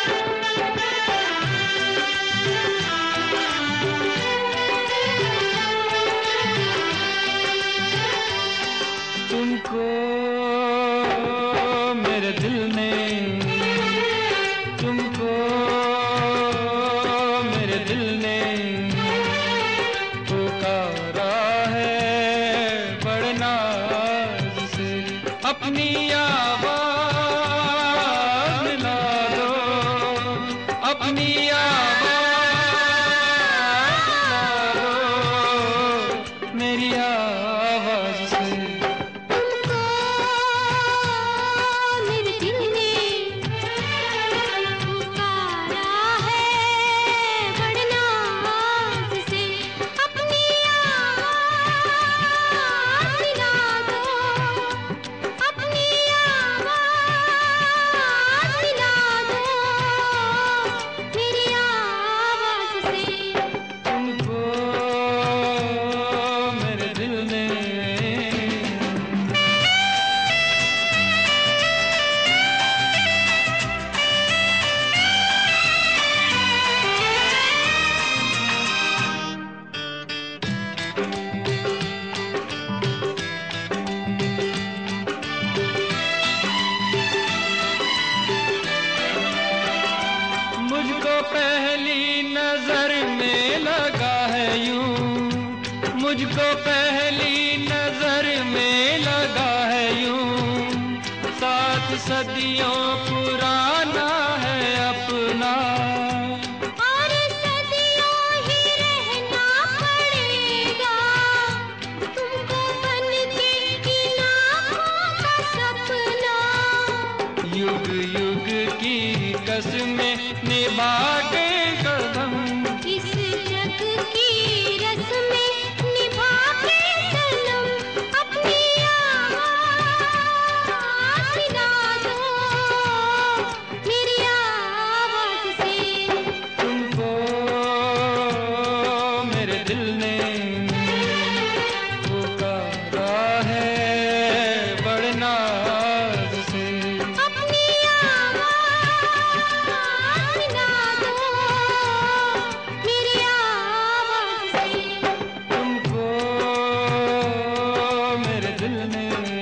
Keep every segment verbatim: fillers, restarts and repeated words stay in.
तुमको मेरे दिल ने, तुमको मेरे दिल ने पुकारा है बड़े नाज से। अपनी आवाज़ मिला दो, अपनी आवाज़ मिला दो मेरी आवाज़ से। मुझको पहली नजर में लगा है यूं, मुझको पहली नजर में लगा है यूं। सात सदियों पुराना है अपना, और सदियों ही रहना पड़ेगा तुमको बन के इन आँखों का सपना। युग युग की कसमें निभा के कदम, इस जग की रस्में निभा के सनम। अपनी आवाज़ मिला दो मेरी आवाज़ से। तुमको मेरे दिल ने पुकारा है बड़े नाज से। अपनी आवाज़ मिला दो मेरी आवाज़ से। तुमको मेरे दिल ने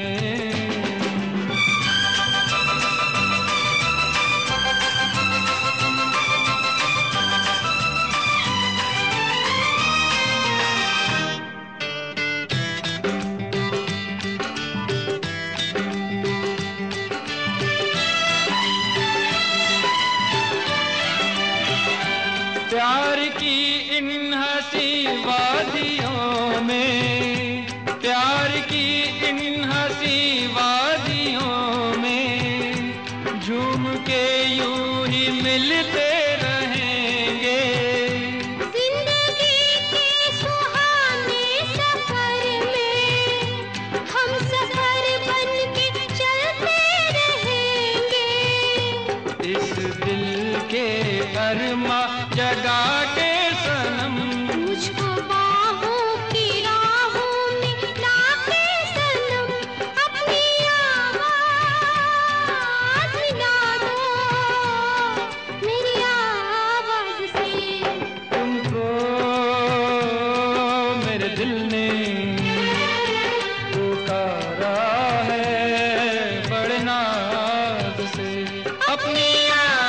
प्यार की इन हंसी वादियों में, प्यार की इन हंसी वादियों में झूम के यूं ही मिलते रहेंगे। जिंदगी के सुहाने सफर में हम सफर बन के चलते रहेंगे। इस दिल के अरमा जगा के सनम, मुझको बाहों की राहों में लाके सनम। अपनी आवाज़ मिला दो मेरी आवाज़ से। तुमको मेरे दिल ने पुकारा है बड़े नाज से। अपनी